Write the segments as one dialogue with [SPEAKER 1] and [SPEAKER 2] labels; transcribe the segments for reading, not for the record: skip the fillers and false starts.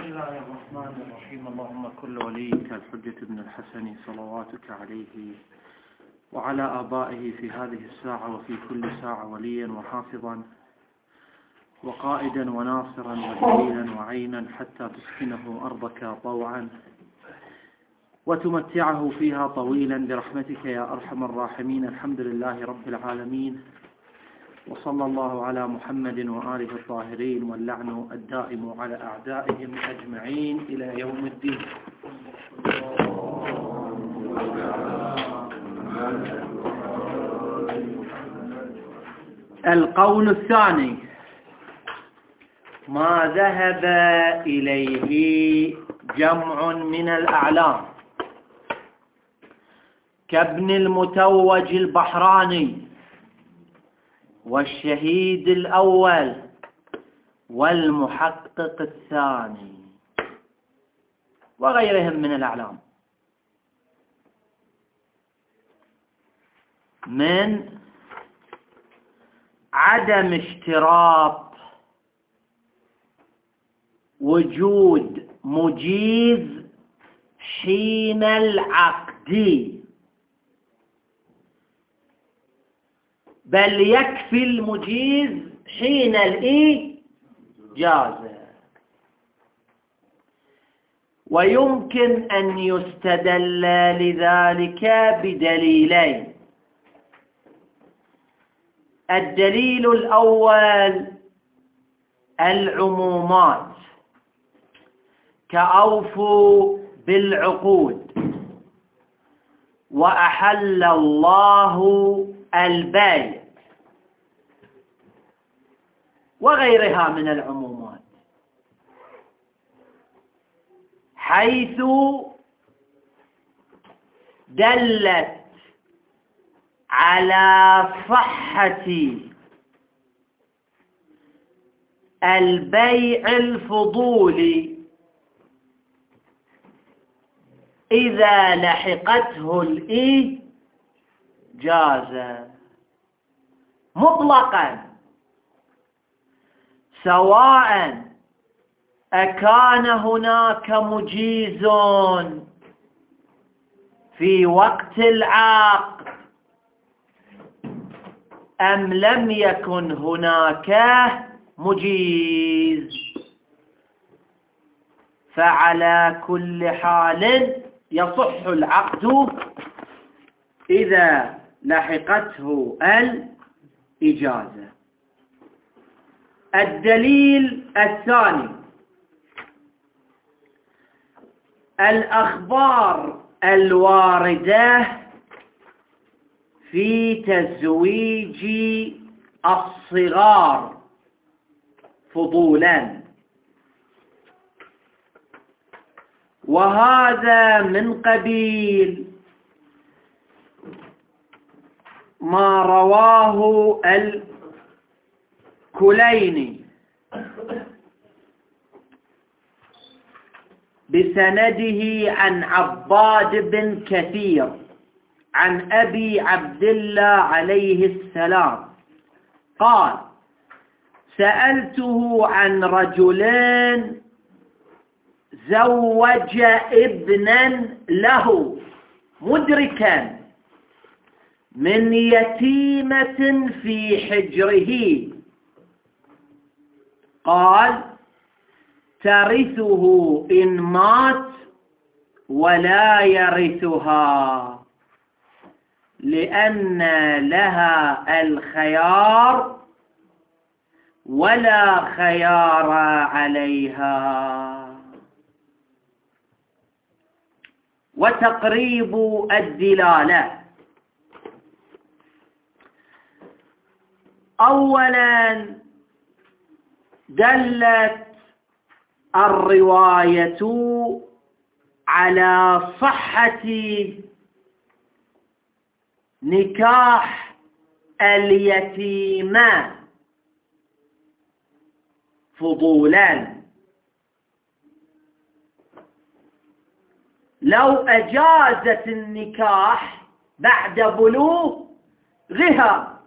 [SPEAKER 1] الله الرحمن الرحيم. اللهم كل وليك الحجة بن الحسن صلواتك عليه وعلى آبائه في هذه الساعة وفي كل ساعة وليا وحافظا وقائدا وناصرا ودليلا وعينا حتى تسكنه أرضك طوعا وتمتعه فيها طويلا برحمتك يا أرحم الراحمين. الحمد لله رب العالمين، وصلى الله على محمد وآله الطاهرين، واللعن الدائم على أعدائهم أجمعين إلى يوم الدين. القول الثاني: ما ذهب إليه جمع من الأعلام كابن المتوج البحراني والشهيد الأول والمحقق الثاني وغيرهم من الأعلام من عدم اشتراط وجود مجيز حين العقد، بل يكفي المجيز حين الإجازة. ويمكن أن يستدل لذلك بدليلين: الدليل الأول العمومات كأوفوا بالعقود وأحل الله البيع وغيرها من العمومات، حيث دلت على صحة البيع الفضولي إذا لحقته الإجازة مطلقا، سواء أكان هناك مجيز في وقت العقد أم لم يكن هناك مجيز، فعلى كل حال يصح العقد إذا لحقته الإجازة. الدليل الثاني: الأخبار الواردة في تزويج الصغار فضولا، وهذا من قبيل ما رواه الكليني بسنده عن عباد بن كثير عن أبي عبد الله عليه السلام قال: سألته عن رجل زوج ابنا له مدركا من يتيمة في حجره، قال: ترثه إن مات ولا يرثها، لأن لها الخيار ولا خيار عليها. وتقريب الدلالة: أولا دلت الرواية على صحة نكاح اليتيمة فضولا، لو أجازت النكاح بعد بلوغها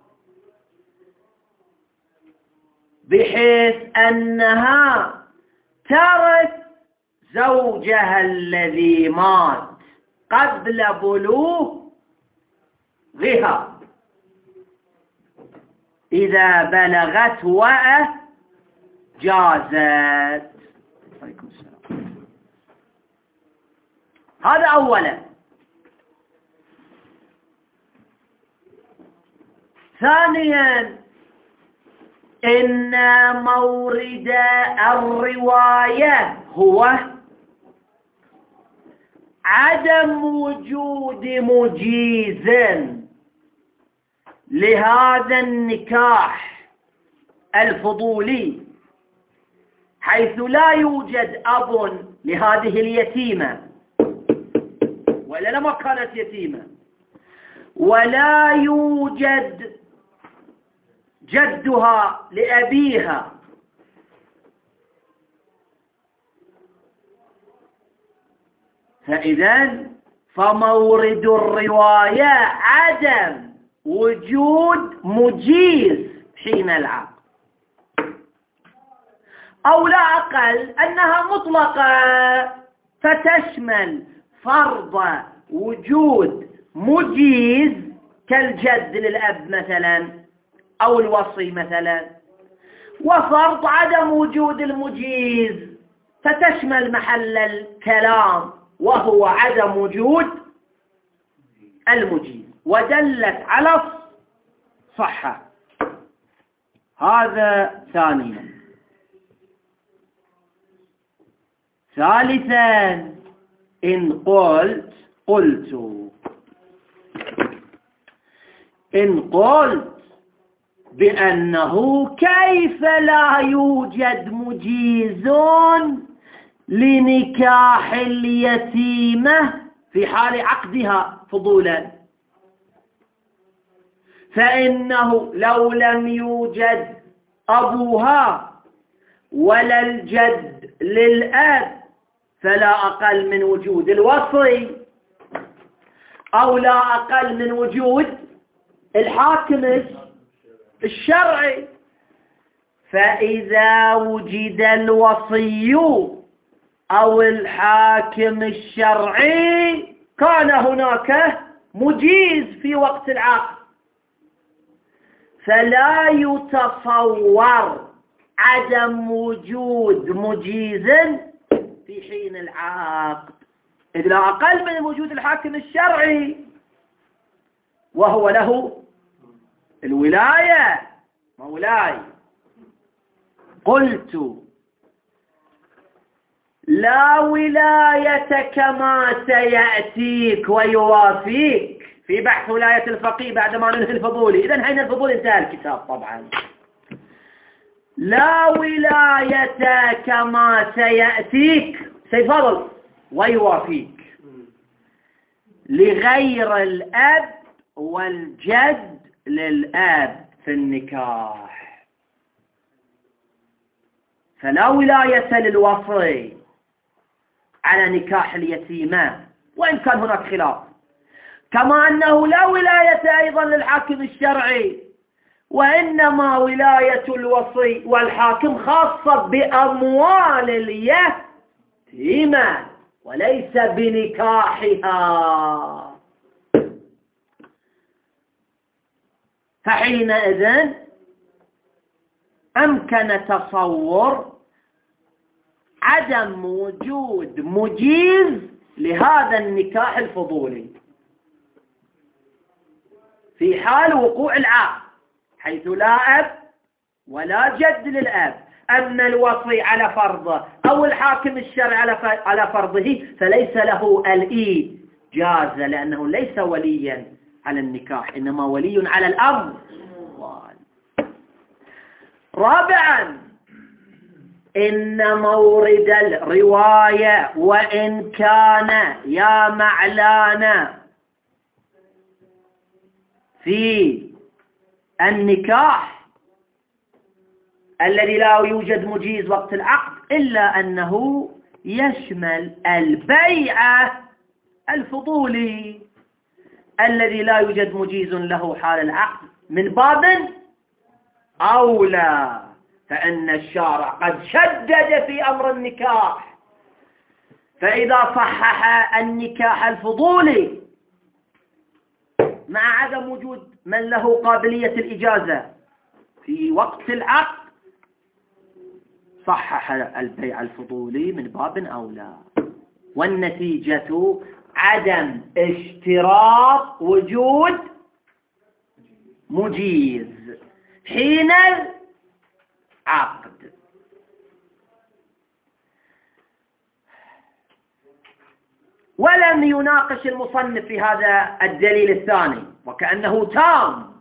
[SPEAKER 1] بحيث أنها ترث
[SPEAKER 2] زوجها الذي مات قبل بلوغها إذا بلغت وجازت. عليكم السلام. هذا أولا. ثانيا إن مورد الرواية هو عدم وجود مجيز لهذا النكاح الفضولي، حيث لا يوجد أب لهذه اليتيمة، ولا لما كانت يتيمة، ولا يوجد جدها لأبيها، فإذا فمورد الرواية عدم وجود مجيز حين العقد، أو لا أقل أنها مطلقة فتشمل فرض وجود مجيز كالجد للأب مثلا أو الوصي مثلا، وفرض عدم وجود المجيز فتشمل محل الكلام وهو عدم وجود المجيز، ودلت على الصحة. هذا ثانيا. ثالثا إن قلت بأنه كيف لا يوجد مجيز لنكاح اليتيمة في حال عقدها فضولا، فإنه لو لم يوجد أبوها ولا الجد للأب فلا أقل من وجود الوصي، أو لا أقل من وجود الحاكم الشرعي. فإذا وجد الوصي أو الحاكم الشرعي كان هناك مجيز في وقت العقد، فلا يتصور عدم وجود مجيز في حين العقد، إذ لا أقل من وجود الحاكم الشرعي وهو له الولاية مولاي. قلت لا ولاية كما سيأتيك ويوافيك في بحث ولاية الفقيه بعدما ننهي الفضولي. إذن هين الفضولي انتهى الكتاب طبعا. لا ولاية كما سيأتيك سيفضل ويوافيك لغير الأب والجد للأب في النكاح، فلا ولاية للوصي على نكاح اليتيمة وإن كان هناك خلاف، كما أنه لا ولاية أيضا للحاكم الشرعي، وإنما ولاية الوصي والحاكم خاصة بأموال اليتيمة وليس بنكاحها. فحينئذ أمكن تصور عدم وجود مجيز لهذا النكاح الفضولي في حال وقوع العقد، حيث لا أب ولا جد للأب. أما الوصي على فرضه أو الحاكم الشرعي على فرضه فليس له الإجازة، لأنه ليس وليا على النكاح، إنما ولي على الأمر. رابعا إن مورد الرواية وإن كان يا معلانا في النكاح الذي لا يوجد مجيز وقت العقد، إلا أنه يشمل البيعة الفضولي الذي لا يوجد مجيز له حال العقد من باب أولى، فإن الشارع قد شدد في أمر النكاح فإذا صحح النكاح الفضولي مع عدم وجود من له قابلية الإجازة في وقت العقد صحح البيع الفضولي من باب أولى، والنتيجة عدم اشتراط وجود مجيز حين العقد. ولم يناقش المصنف في هذا الدليل الثاني وكأنه تام،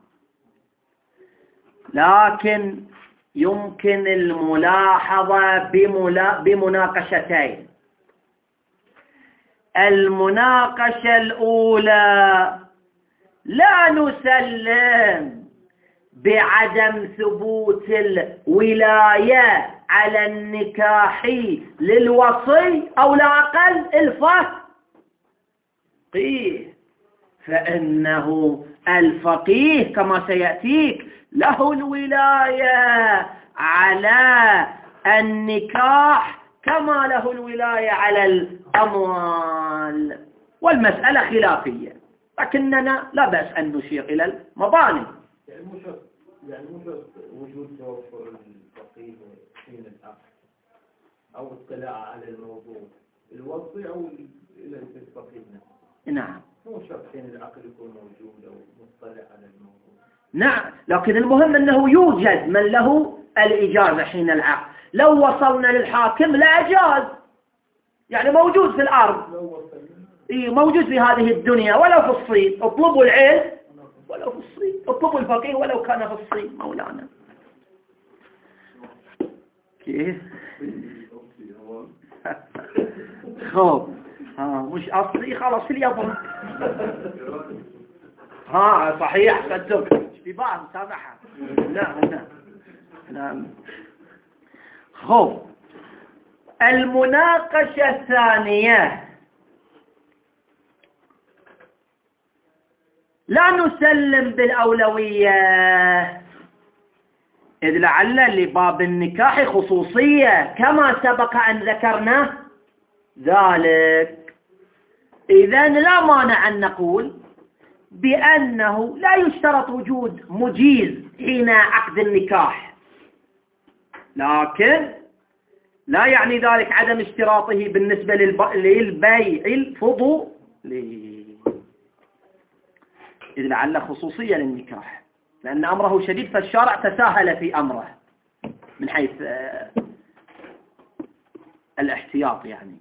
[SPEAKER 2] لكن يمكن الملاحظة بمناقشتين. المناقشة الأولى: لا نسلم بعدم ثبوت الولاية على النكاح للوصي أو لا أقل الفقيه، فإنه الفقيه كما سيأتيك له الولاية على النكاح كما له الولاية على الأموال، والمسألة خلافية، لكننا لا بأس أن نشير إلى المباني.
[SPEAKER 3] يعني مش وجود توفر الفقيه حين العقد أو اطلاع على الموضوع الوصي أو الفقيه نفسه.
[SPEAKER 2] نعم،
[SPEAKER 3] مو شرط حين العقد يكون موجود أو مطلع على الموضوع.
[SPEAKER 2] نعم، لكن المهم أنه يوجد من له الإجازة حين العقد. لو وصلنا للحاكم لا أجاز، يعني موجود في الأرض، موجود في هذه الدنيا ولو في الصين. اطلبوا العلم ولو في الصين، اطلبوا الفقيه ولو كان في الصين مولانا. كيف؟ خوف مش أصلي خلاص في اليابان. صحيح أحسنتم، اشتباه مسامحة. نعم. خوف. المناقشة الثانية: لا نسلم بالأولوية، إذ لعل لباب النكاح خصوصية كما سبق أن ذكرنا ذلك. إذن لا مانع أن نقول بأنه لا يشترط وجود مجيز حين عقد النكاح، لكن لا يعني ذلك عدم اشتراطه بالنسبة للبيع الفضولي، إذ لعل خصوصية للنكاح، لأن أمره شديد فالشارع تساهل في أمره من حيث الاحتياط. يعني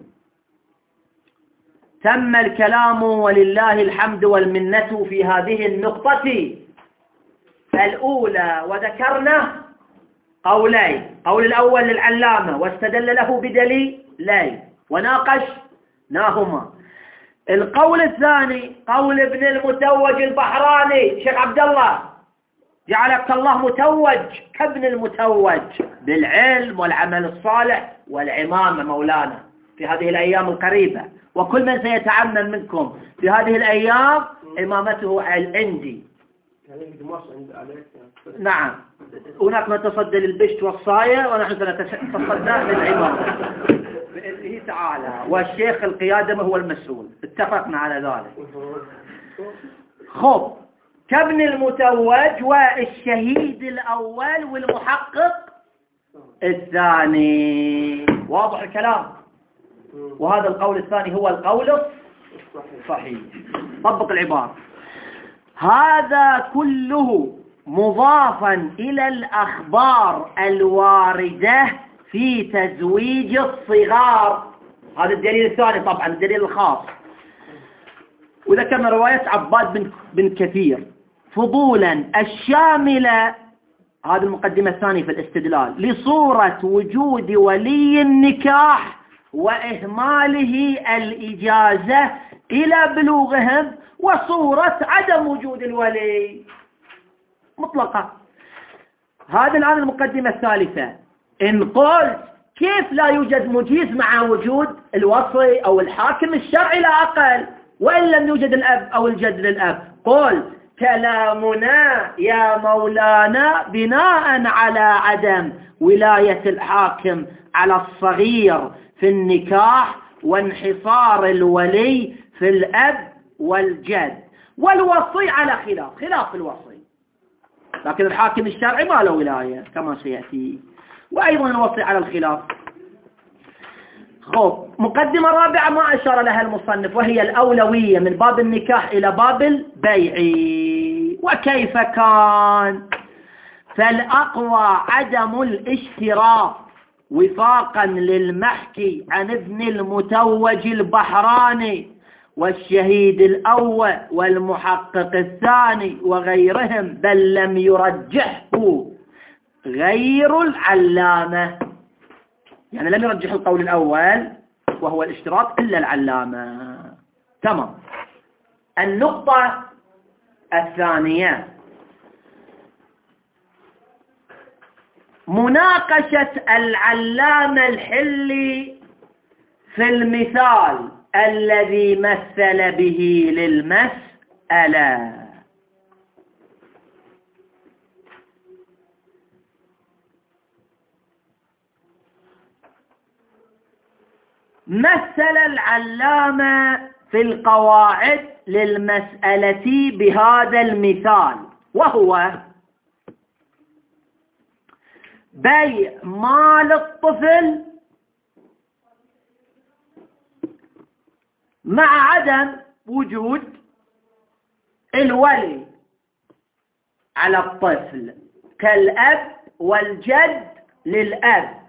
[SPEAKER 2] تم الكلام ولله الحمد والمنة في هذه النقطة الأولى، وذكرنا قولين: قول الأول للعلامة واستدل له بدليلين وناقشناهما. القول الثاني قول ابن المتوج البحراني. شيخ عبد الله جعلك الله متوج كابن المتوج بالعلم والعمل الصالح والعمامة مولانا في هذه الأيام القريبة، وكل من سيتعمم منكم في هذه الأيام إمامته عندي. نعم، هناك من تصدى للبشت والصاية ونحن سنتصدى للعمامة بإذنه تعالى، والشيخ القيادة هو المسؤول، اتفقنا على ذلك. خب، كابن المتوج والشهيد الأول والمحقق الثاني، واضح الكلام؟ وهذا القول الثاني هو القول الصحيح. طبق العبارة: هذا كله مضافا إلى الأخبار الواردة في تزويج الصغار. هذا الدليل الثاني، طبعا الدليل الخاص. وذكرنا رواية عباد بن كثير فضولا الشاملة، هذه المقدمة الثانية في الاستدلال، لصورة وجود ولي النكاح وإهماله الإجازة إلى بلوغهم، وصورة عدم وجود الولي مطلقة. هذه الآن المقدمة الثالثة. إن قلت كيف لا يوجد مجيز مع وجود الوصي أو الحاكم الشرعي لا أقل، وإن لم يوجد الأب أو الجد للأب؟ قل كلامنا يا مولانا بناء على عدم ولاية الحاكم على الصغير في النكاح وانحصار الولي في الأب والجد. والوصي على خلاف الوصي، لكن الحاكم الشرعي ما له ولاية كما سيأتي، وأيضا الوصي على الخلاف. مقدمة رابعة ما أشار لها المصنف، وهي الأولوية من باب النكاح إلى باب البيع. وكيف كان؟ فالأقوى عدم الاشتراك وفاقا للمحكي عن ابن المتوج البحراني والشهيد الأول والمحقق الثاني وغيرهم، بل لم يرجحه غير العلامة، يعني لم يرجح القول الأول وهو الاشتراط إلا العلامة. تمام. النقطة الثانية مناقشة العلامة الحلي في المثال الذي مثل به للمسألة. مثل العلامة في القواعد للمسألة بهذا المثال، وهو بيع مال الطفل مع عدم وجود الولي على الطفل كالأب والجد للأب.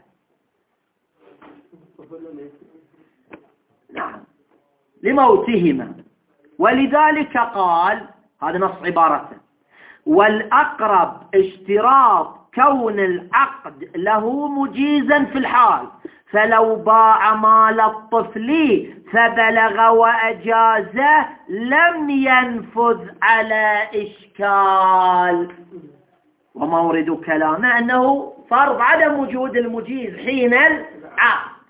[SPEAKER 2] نعم، لموتهما. ولذلك قال، هذا نص عبارته: والأقرب اشتراط كون العقد له مجيزا في الحال، فلو باع مال الطفل فبلغ وأجازه لم ينفذ على إشكال. ومورد كلامه أنه فرض عدم وجود المجيز حين العقد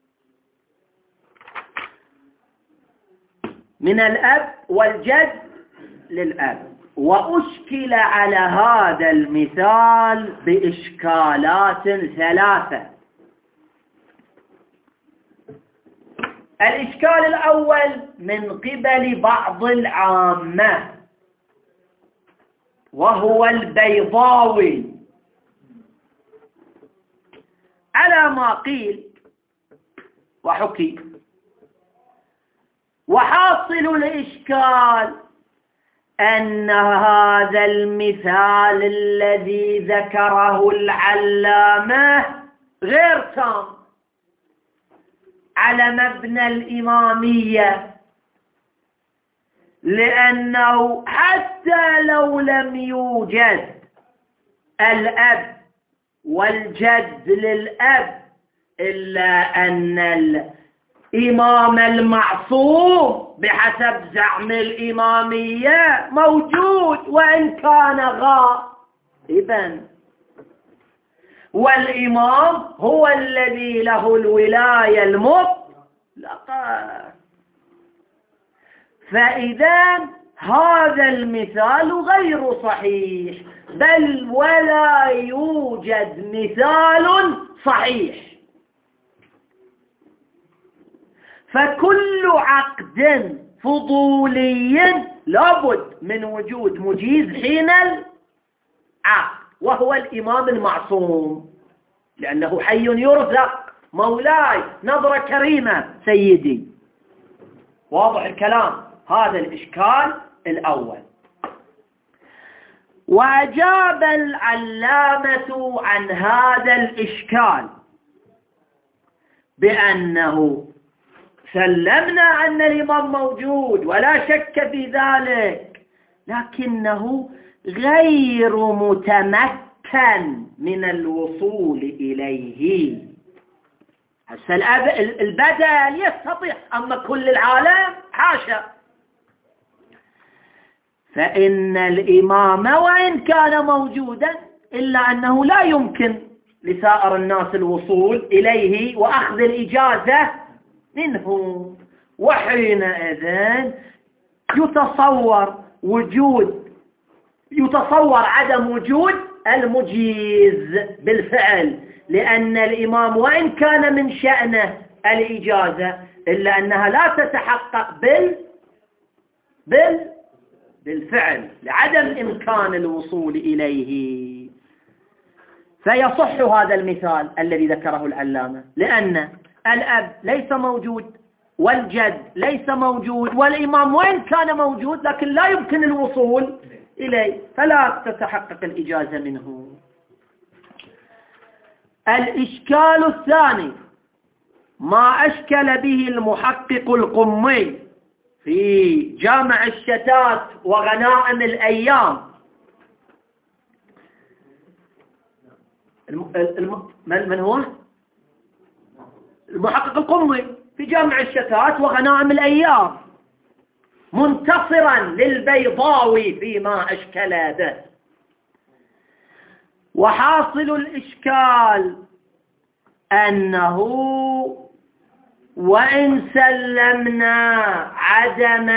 [SPEAKER 2] من الأب والجد للأب. وأشكل على هذا المثال بإشكالات ثلاثة. الإشكال الأول من قبل بعض العامة، وهو البيضاوي، على ما قيل وحكي. وحاصل الإشكال أن هذا المثال الذي ذكره العلامة غير تام على مبنى الإمامية، لأنه حتى لو لم يوجد الأب والجد للأب، إلا أن الإمام المعصوم بحسب زعم الإمامية موجود وإن كان غائبا، والإمام هو الذي له الولاية المطلقة. فإذا هذا المثال غير صحيح، بل ولا يوجد مثال صحيح. فكل عقد فضولي لابد من وجود مجيز حين العقد، وهو الإمام المعصوم، لأنه حي يرزق. مولاي نظرة كريمة سيدي. واضح الكلام؟ هذا الإشكال الأول. وأجاب العلامة عن هذا الإشكال بأنه سلمنا أن الإمام موجود ولا شك في ذلك، لكنه غير متمكن من الوصول إليه. هسه البدل يستطيع، أما كل العالم حاشا. فإن الإمام وإن كان موجودا إلا أنه لا يمكن لسائر الناس الوصول إليه وأخذ الإجازة منه. وحينئذ يتصور عدم وجود المجيز بالفعل، لأن الإمام وإن كان من شأنه الإجازة، إلا أنها لا تتحقق بالفعل لعدم إمكان الوصول إليه. فيصح هذا المثال الذي ذكره العلامة، لأن الأب ليس موجود والجد ليس موجود والإمام وإن كان موجود لكن لا يمكن الوصول إليه، فلا تتحقق الإجازة منه. الإشكال الثاني ما أشكل به المحقق القمي في جامع الشتات وغنائم الأيام. من هو؟ المحقق القمي في جامع الشتات وغنائم الأيام، منتصرا للبيضاوي فيما أشكل به. وحاصل الإشكال أنه وإن سلمنا عدم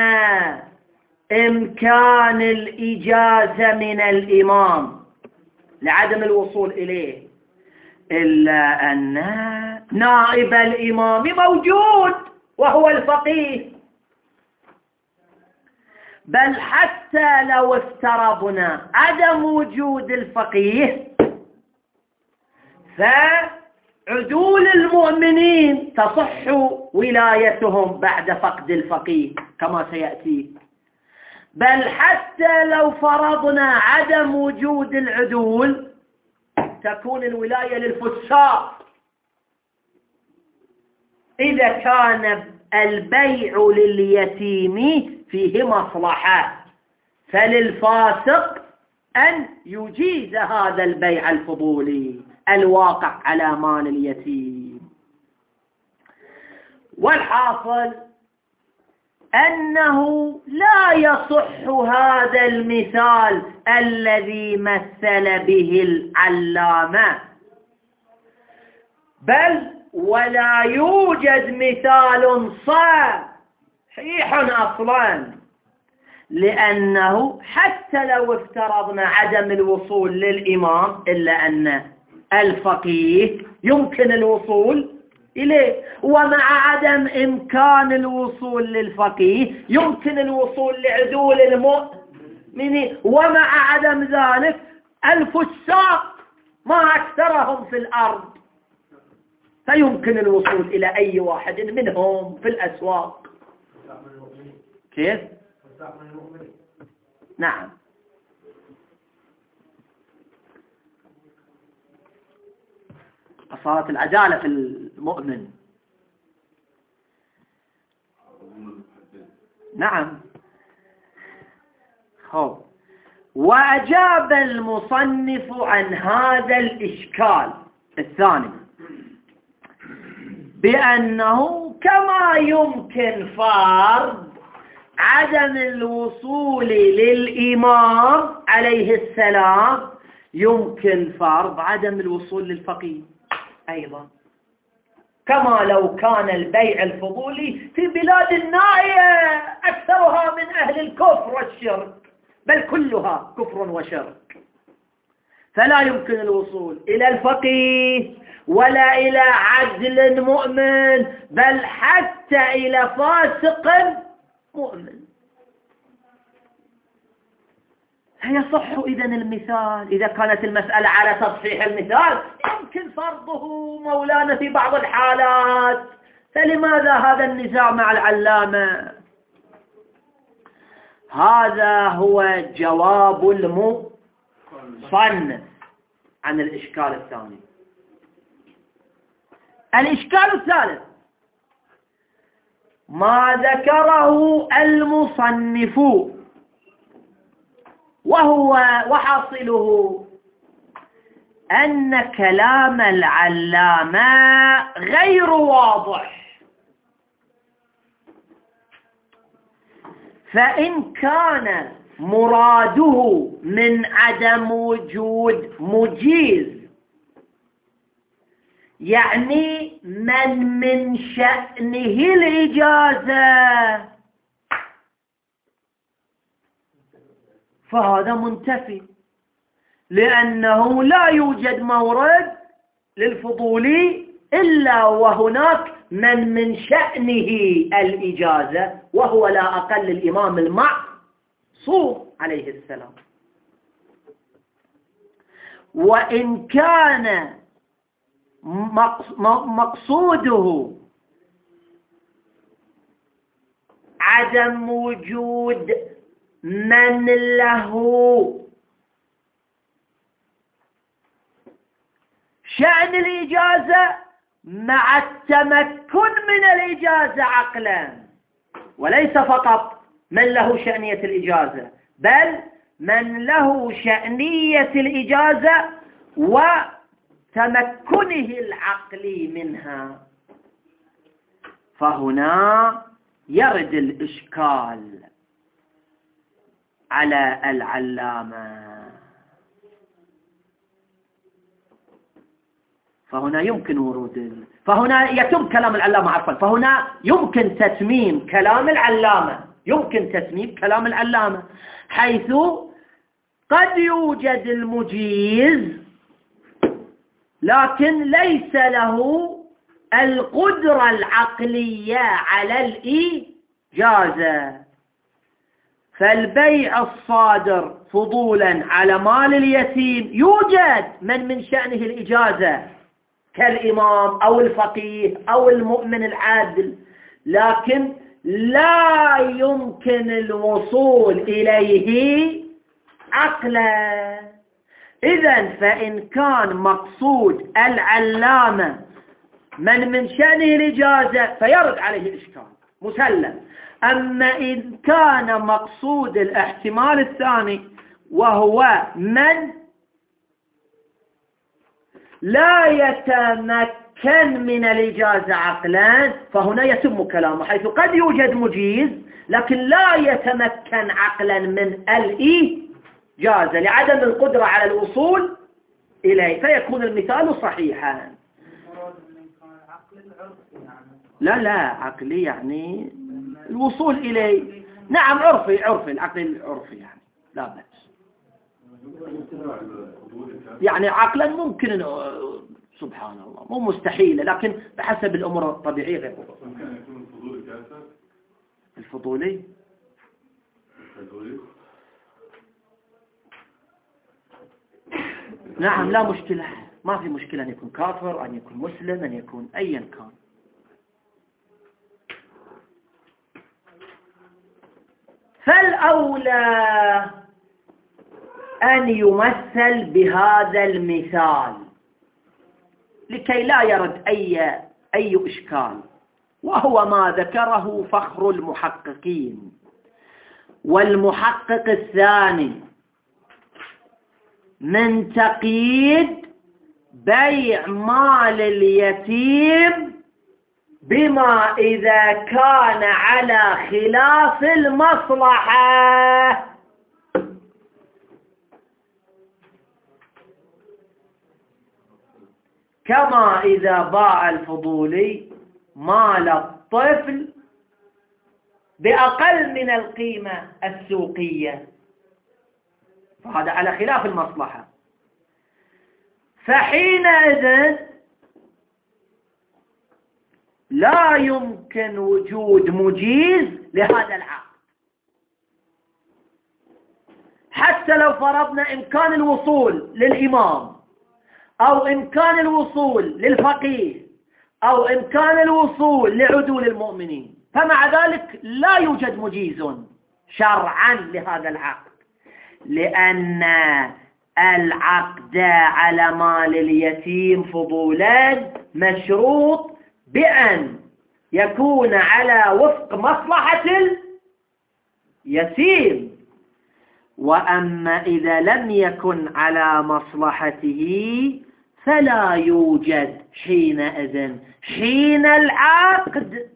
[SPEAKER 2] إمكان الإجازة من الإمام لعدم الوصول إليه، إلا أن نائب الإمام موجود وهو الفقيه. بل حتى لو افترضنا عدم وجود الفقيه، فعدول المؤمنين تصح ولايتهم بعد فقد الفقيه كما سيأتي. بل حتى لو فرضنا عدم وجود العدول تكون الولاية للفساق إذا كان البيع لليتيم فيه مصلحة، فللفاسق أن يجيز هذا البيع الفضولي الواقع على مال اليتيم. والحاصل أنه لا يصح هذا المثال الذي مثل به العلامة، بل ولا يوجد مثال صحيح أصلا، لأنه حتى لو افترضنا عدم الوصول للإمام إلا أن الفقيه يمكن الوصول إليه، ومع عدم إمكان الوصول للفقيه يمكن الوصول لعدول المؤمنين، ومع عدم ذلك الفساق ما أكثرهم في الأرض، فيمكن الوصول إلى أي واحد منهم في الأسواق. كيف؟ نعم. صارت العدالة في المؤمن. نعم. خب. وأجاب المصنف عن هذا الإشكال الثاني بأنه كما يمكن فرض عدم الوصول للإمام عليه السلام يمكن فرض عدم الوصول للفقيه أيضا، كما لو كان البيع الفضولي في بلاد النائية أكثرها من أهل الكفر والشرك، بل كلها كفر وشرك، فلا يمكن الوصول إلى الفقيه ولا إلى عدل مؤمن، بل حتى إلى فاسق مؤمن. فيصح إذن المثال إذا كانت المسألة على تصحيح المثال يمكن فرضه مولانا في بعض الحالات، فلماذا هذا النزاع مع العلامة؟ هذا هو جواب المصنف عن الإشكال الثاني. الإشكال الثالث ما ذكره المصنف، وحاصله أن كلام العلامة غير واضح، فإن كان مراده من عدم وجود مجيز يعني من شأنه الإجازة، فهذا منتفي، لأنه لا يوجد مورد للفضولي إلا وهناك من شأنه الإجازة، وهو لا أقل الإمام المعصوم عليه السلام. وإن كان مقصوده عدم وجود من له شأن الإجازة مع التمكن من الإجازة عقلا، وليس فقط من له شأنية الإجازة، بل من له شأنية الإجازة وتمكنه العقلي منها، فهنا يرد الإشكال على العلامة. فهنا يمكن فهنا يتم كلام العلامة عفوا، فهنا يمكن تتميم كلام العلامة، حيث قد يوجد المجيز لكن ليس له القدرة العقلية على الإجازة، فالبيع الصادر فضولا على مال اليتيم يوجد من شأنه الإجازة كالإمام أو الفقيه أو المؤمن العادل، لكن لا يمكن الوصول إليه عقلا. إذن فإن كان مقصود العلامة من شأنه الإجازة فيرد عليه الإشكال مسلم. أما إن كان مقصود الاحتمال الثاني وهو من لا يتمكن من الإجازة عقلا، فهنا يتم كلامه، حيث قد يوجد مجيز لكن لا يتمكن عقلا من الإجازة لعدم القدرة على الوصول إليه، فيكون المثال صحيحا. لا عقلي يعني الوصول إليه، نعم عرفي العقل العرفي يعني لا بأس، يعني عقلا ممكن، سبحان الله مو مستحيل، لكن بحسب الأمور الطبيعية غير الفضولي. نعم لا مشكلة، ما في مشكلة أن يكون كافر، أن يكون مسلم، أن يكون أيا كان. فالأولى أن يمثل بهذا المثال لكي لا يرد أي إشكال، وهو ما ذكره فخر المحققين. والمحقق الثاني من تقييد بيع مال اليتيم بما إذا كان على خلاف المصلحة، كما إذا باع الفضولي مال الطفل بأقل من القيمة السوقية، فهذا على خلاف المصلحة، فحينئذ لا يمكن وجود مجيز لهذا العقد، حتى لو فرضنا إمكان الوصول للإمام أو إمكان الوصول للفقيه أو إمكان الوصول لعدول المؤمنين، فمع ذلك لا يوجد مجيز شرعا لهذا العقد، لأن العقد على مال اليتيم فضولا مشروط بأن يكون على وفق مصلحة اليتيم، وأما إذا لم يكن على مصلحته فلا يوجد حينئذ حين العقد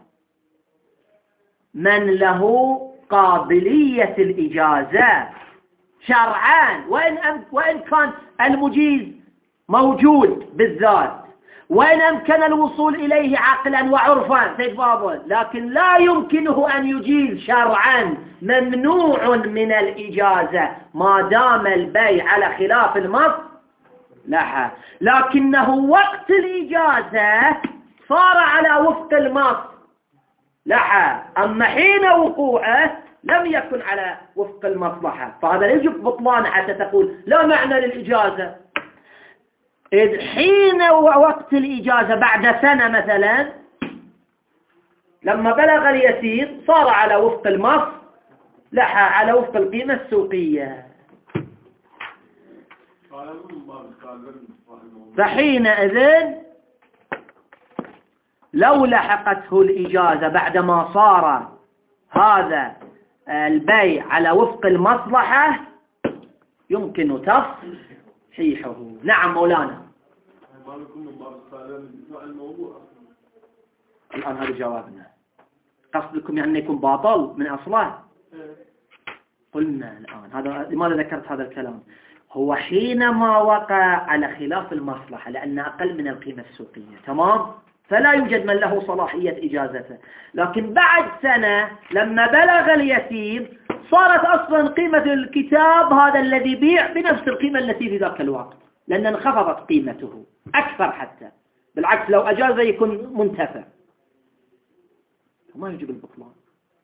[SPEAKER 2] من له قابلية الإجازة شرعان، وإن كان المجيز موجود بالذات، وإن أمكن الوصول إليه عقلا وعرفا سيد فاضل، لكن لا يمكنه أن يجيز شرعا، ممنوع من الإجازة ما دام البيع على خلاف المصلحة، لكنه وقت الإجازة صار على وفق المصلحة، أما حين وقوعه لم يكن على وفق المصلحة، فهذا يجب بطلان حتى تقول لا معنى للإجازة. إذ حين وقت الإجازة بعد سنة مثلا لما بلغ اليتيم صار على وفق المصلحة، على وفق القيمة السوقية، فحينئذ لو لحقته الإجازة بعدما صار هذا البيع على وفق المصلحة يمكن تصحيحه. نعم مولانا. الآن هذا جوابنا. قصدكم يعني يكون باطل من أصله؟ قلنا الآن هذا لماذا ذكرت هذا الكلام؟ هو حينما وقع على خلاف المصلحة لأن أقل من القيمة السوقية، تمام؟ فلا يوجد من له صلاحية إجازته. لكن بعد سنة لما بلغ اليتيم صارت أصلا قيمة الكتاب هذا الذي بيع بنفس القيمة التي في ذاك الوقت، لأن انخفضت قيمته أكثر، حتى بالعكس لو أجاز يكون منتفع، ما يجب البطلان.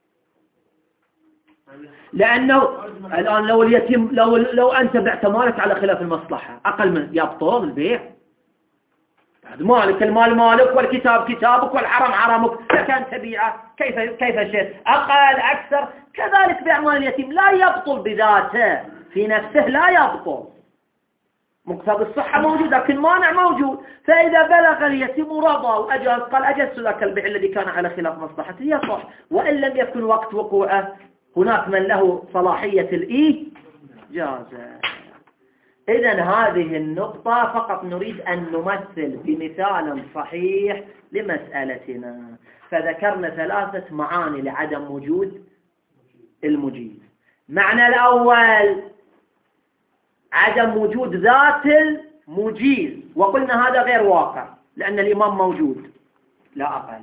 [SPEAKER 2] لأنه الآن لو اليتيم لو أنت بعت مالك على خلاف المصلحة أقل من يبطل البيع. مالك المال مالك والكتاب كتابك والحرم حرمك، لك أن تبيعه كيف شيء أقل أكثر. كذلك بيع مال اليتيم لا يبطل بذاته في نفسه، لا يبطل، مقتضى الصحة موجود لكن مانع موجود. فإذا بلغ اليتيم ورضى وأجاز قال أجزت ذاك البيع الذي كان على خلاف مصلحته يصح، وإن لم يكن وقت وقوعه هناك من له صلاحية الإجازة. إذن هذه النقطة فقط نريد أن نمثل بمثال صحيح لمسألتنا. فذكرنا 3 معاني لعدم وجود المجيز. معنى الأول عدم وجود ذات المجيز، وقلنا هذا غير واقع لأن الإمام موجود لا أقل.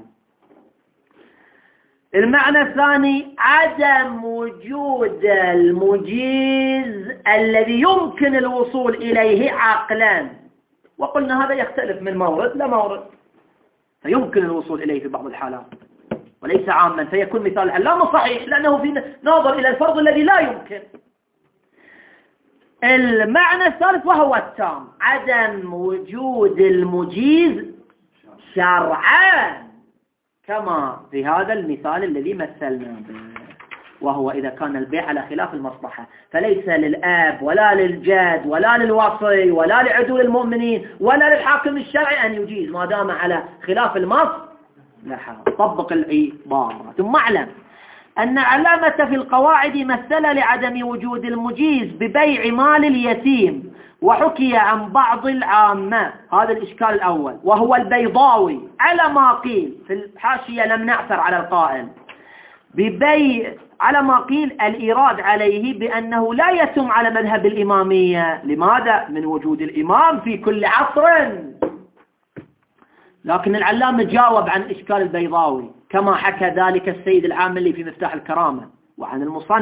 [SPEAKER 2] المعنى الثاني عدم وجود المجيز الذي يمكن الوصول إليه عقلا، وقلنا هذا يختلف من مورد لمورد، فيمكن الوصول إليه في بعض الحالات وليس عاما، فيكون مثال العلامة صحيح لأنه في نظر إلى الفرض الذي لا يمكن. المعنى الثالث وهو التام عدم وجود المجيز شرعا، كما في هذا المثال الذي مثلنا به، وهو إذا كان البيع على خلاف المصلحة، فليس للآب ولا للجد ولا للوصي ولا لعدول المؤمنين ولا للحاكم الشرعي أن يجيز ما دام على خلاف المصلحة. طبق العبارة. ثم اعلم أن علامة في القواعد مثل لعدم وجود المجيز ببيع مال اليتيم، وحكي عن بعض العامة. هذا الإشكال الأول، وهو البيضاوي على ما قيل في الحاشية، لم نعثر على القائل ببيع على ما قيل الإيراد عليه بأنه لا يتم على مذهب الإمامية. لماذا؟ من وجود الإمام في كل عصر. لكن العلامة جاوب عن إشكال البيضاوي كما حكى ذلك السيد العاملي في مفتاح الكرامة، وعن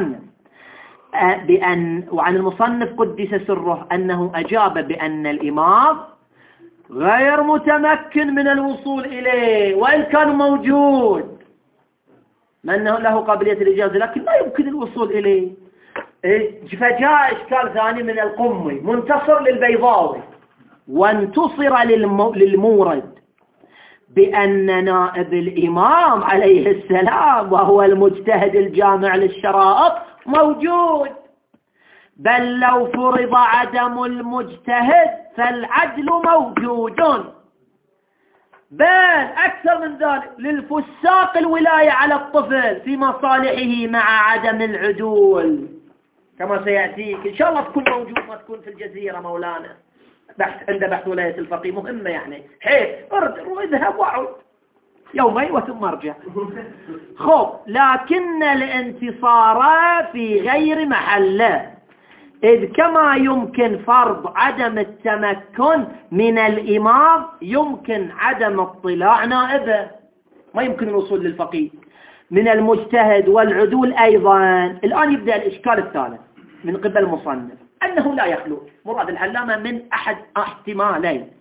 [SPEAKER 2] المصنف قدس سره أنه أجاب بأن الإمام غير متمكن من الوصول إليه، وإن كان موجود من له قابلية الإجازة لكن لا يمكن الوصول إليه. فجاء إشكال ثاني من القمي منتصر للبيضاوي، وانتصر للمورد بأن نائب الإمام عليه السلام وهو المجتهد الجامع للشرائط موجود، بل لو فرض عدم المجتهد فالعدل موجود، بل أكثر من ذلك للفساق الولاية على الطفل في مصالحه مع عدم العدول، كما سيأتيك إن شاء الله تكون موجود ما تكون في الجزيرة مولانا عند بحث ولاية الفقيه مهمة يعني، حيث اذهب وعد يومين وثم ارجع. خب لكن الانتصار في غير محله، إذ كما يمكن فرض عدم التمكن من الإمام يمكن عدم اطلاع نائبه، ما يمكن الوصول للفقيه من المجتهد والعدول أيضا. الآن يبدأ الإشكال الثالث من قبل المصنف أنه لا يخلو مراد العلامة من أحد احتمالين،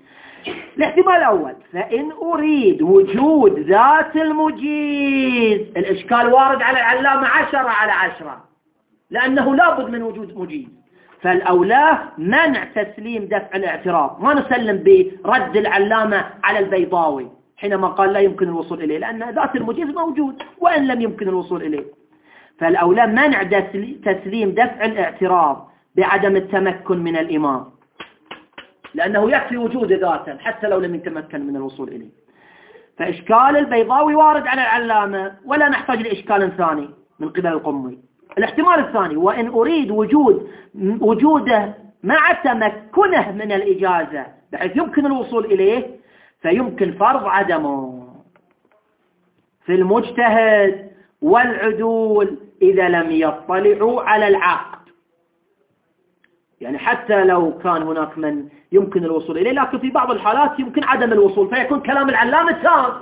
[SPEAKER 2] الاحتمال الأول: فإن أريد وجود ذات المجيز، الإشكال وارد على العلامة 10/10 لأنه لابد من وجود مجيز، فالأولى منع تسليم دفع الاعتراض، ما نسلم برد العلامة على البيضاوي حينما قال لا يمكن الوصول إليه، لأن ذات المجيز موجود وإن لم يمكن الوصول إليه. فالأولى منع تسليم دفع الاعتراض بعدم التمكن من الإمام، لأنه يكفي وجود ذاتا حتى لو لم يتمكن من الوصول إليه. فإشكال البيضاوي وارد على العلامة ولا نحتاج لإشكال ثاني من قبل القمي. الاحتمال الثاني: وإن أريد وجوده مع تمكنه من الإجازة بحيث يمكن الوصول إليه، فيمكن فرض عدمه في المجتهد والعدول إذا لم يطلعوا على العقد. يعني حتى لو كان هناك من يمكن الوصول إليه، لكن في بعض الحالات يمكن عدم الوصول، فيكون كلام العلامة تام،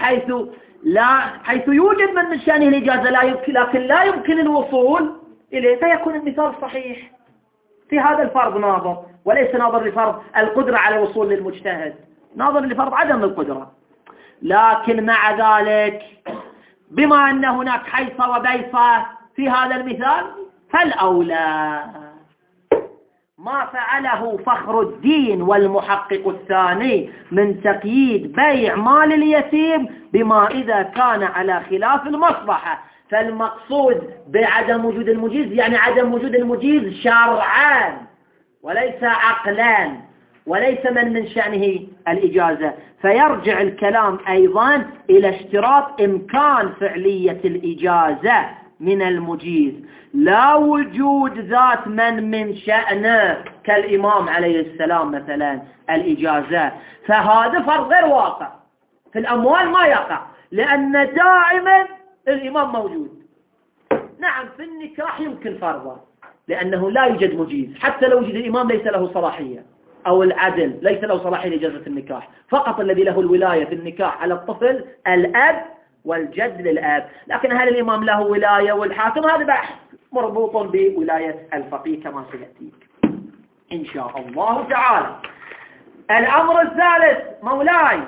[SPEAKER 2] حيث يوجد من شأنه الإجازة لكن لا يمكن الوصول إليه، فيكون المثال صحيح. في هذا الفرض ناظر، وليس ناظر لفرض القدرة على الوصول للمجتهد، ناظر لفرض عدم القدرة. لكن مع ذلك بما أن هناك حيصة وبيصة في هذا المثال، فالأولى ما فعله فخر الدين والمحقق الثاني من تقييد بيع مال اليتيم بما إذا كان على خلاف المصلحة. فالمقصود بعدم وجود المجيز يعني عدم وجود المجيز شرعان وليس عقلان، وليس من شأنه الإجازة. فيرجع الكلام أيضا إلى اشتراط إمكان فعلية الإجازة من المجيز، لا وجود ذات من شأنه كالإمام عليه السلام مثلا الإجازة. فهذا فرض غير واقع. في الأموال ما يقع لأن دائما الإمام موجود. نعم في النكاح يمكن فرضه لأنه لا يوجد مجيز، حتى لو وجد الإمام ليس له صلاحية، أو العدل ليس له صلاحية لإجازة النكاح، فقط الذي له الولاية في النكاح على الطفل الأب والجد للأب. لكن هل الإمام له ولاية والحاكم؟ هذا بحث مربوط بولاية الفقيه كما سيأتي إن شاء الله تعالى. الأمر الثالث مولاي،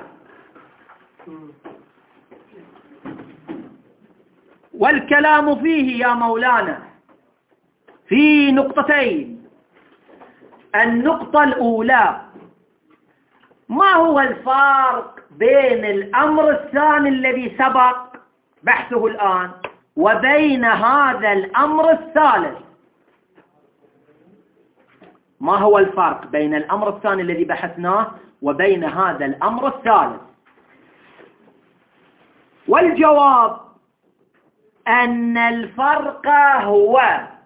[SPEAKER 2] والكلام فيه يا مولانا في نقطتين. النقطة الأولى: ما هو الفرق بين الأمر الثاني الذي سبق بحثه الآن وبين هذا الأمر الثالث؟ ما هو الفرق بين الأمر الثاني الذي بحثناه وبين هذا الأمر الثالث؟ والجواب أن الفرق هو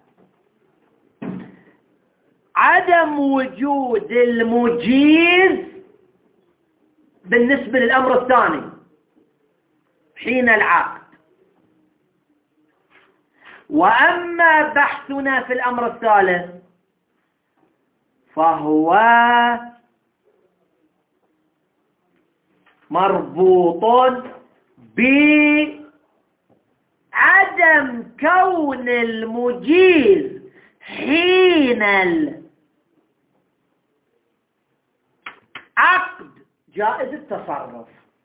[SPEAKER 2] عدم وجود المجيز بالنسبة للأمر الثاني حين العقد، وأما بحثنا في الأمر الثالث فهو مربوط بعدم كون المجيز حين العقد جائز التصرف.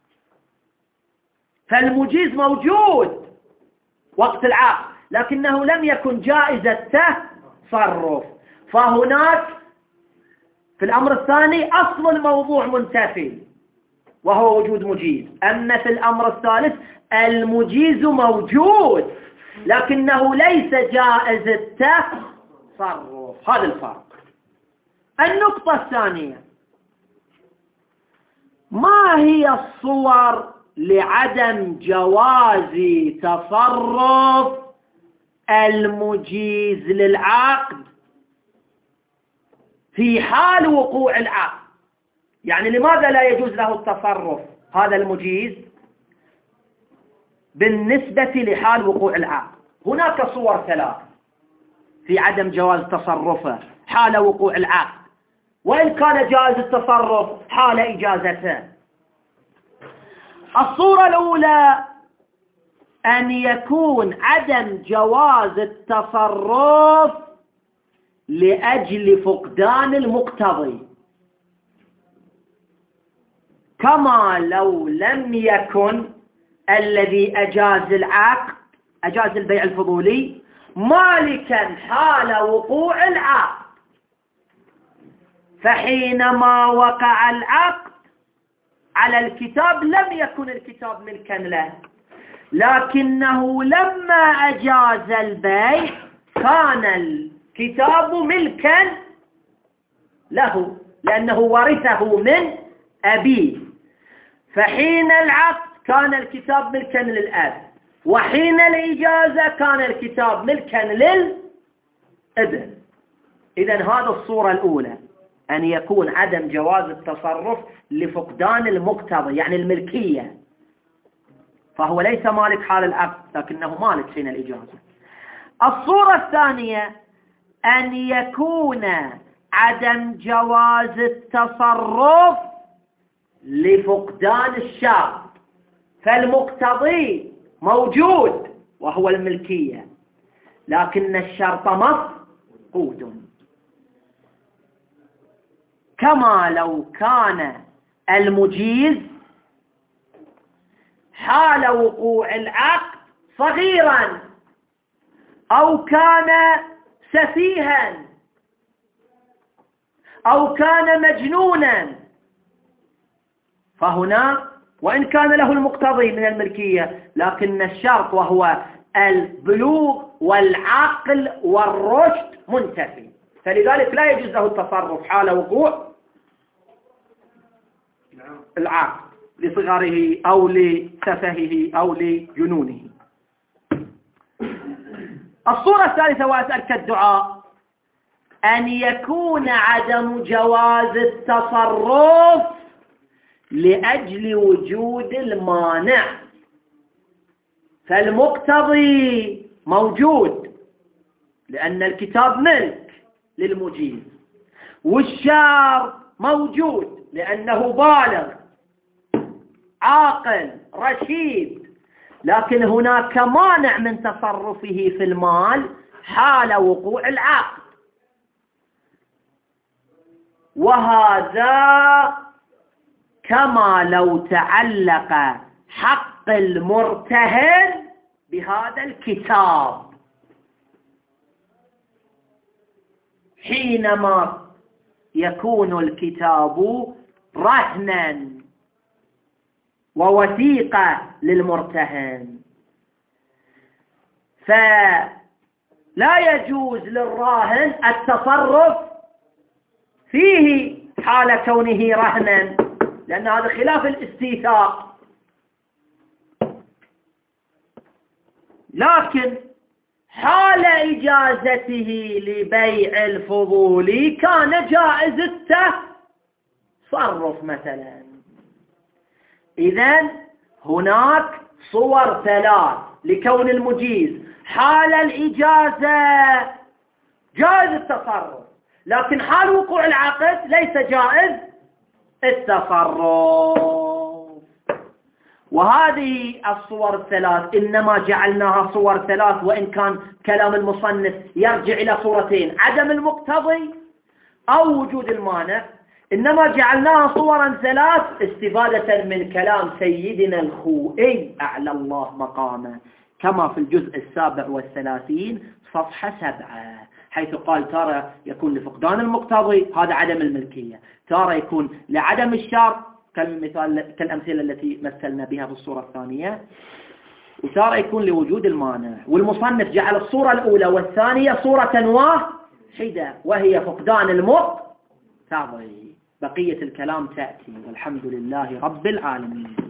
[SPEAKER 2] فالمجيز موجود وقت العقد لكنه لم يكن جائز التصرف، فهناك في الأمر الثاني أصل الموضوع منتفي وهو وجود مجيز. أما في الأمر الثالث المجيز موجود لكنه ليس جائز التصرف. هذا الفرق. النقطة الثانية: ما هي الصور لعدم جواز تصرف المجيز للعقد في حال وقوع العقد؟ يعني لماذا لا يجوز له التصرف هذا المجيز بالنسبة لحال وقوع العقد؟ هناك صور ثلاث في عدم جواز تصرفه حال وقوع العقد، وإن كان جائز التصرف حال إجازته. الصورة الأولى أن يكون عدم جواز التصرف لأجل فقدان المقتضي. كما لو لم يكن الذي أجاز العقد أجاز البيع الفضولي مالكا حال وقوع العقد، فحينما وقع العقد على الكتاب لم يكن الكتاب ملكا له، لكنه لما أجاز البيع كان الكتاب ملكا له لأنه ورثه من أبيه. فحين العقد كان الكتاب ملكا للأب، وحين الإجازة كان الكتاب ملكا للابن. إذن هذه الصورة الأولى، أن يكون عدم جواز التصرف لفقدان المقتضى يعني الملكية، فهو ليس مالك حال العقد لكنه مالك حين الإجازة. الصورة الثانية أن يكون عدم جواز التصرف لفقدان الشرط، فالمقتضي موجود وهو الملكية لكن الشرط مفقود، كما لو كان المجيز حال وقوع العقد صغيرا أو كان سفيها أو كان مجنونا، فهنا وإن كان له المقتضي من الملكية لكن الشرط وهو البلوغ والعقل والرشد منتفي، فلذلك لا يجوز له التصرف حال وقوع العقد لصغره أو لسفهه أو لجنونه. الصورة الثالثة وأسأل كالدعاء أن يكون عدم جواز التصرف لأجل وجود المانع، فالمقتضي موجود لأن الكتاب ملك للمجيز، والشار موجود لأنه بالغ عاقل رشيد، لكن هناك مانع من تصرفه في المال حال وقوع العقد، وهذا كما لو تعلق حق المرتهن بهذا الكتاب، حينما يكون الكتاب رهنا ووثيقة للمرتهن، فلا يجوز للراهن التصرف فيه حال كونه رهنا، لأن هذا خلاف الاستيثاق. لكن حال إجازته لبيع الفضولي كان جائز التصرف مثلا. إذن هناك صور ثلاث لكون المجيز: حال الإجازة جائز التصرف، لكن حال وقوع العقد ليس جائز التصرف. وهذه الصور الثلاث إنما جعلناها صور ثلاث، وإن كان كلام المصنف يرجع إلى صورتين: عدم المقتضي أو وجود المانع، إنما جعلناها صورا ثلاث استفادة من كلام سيدنا الخوئي أعلى الله مقامه، كما في الجزء 37 صفحة 7، حيث قال تارة يكون لفقدان المقتضي، هذا عدم الملكية، تارة يكون لعدم الشرط كالأمثلة التي مثلنا بها في الصورة الثانية، وتارة يكون لوجود المانع. والمصنف جعل الصورة الأولى والثانية صورة واحدة وهي فقدان المقتضي. بقية الكلام تأتي، والحمد لله رب العالمين.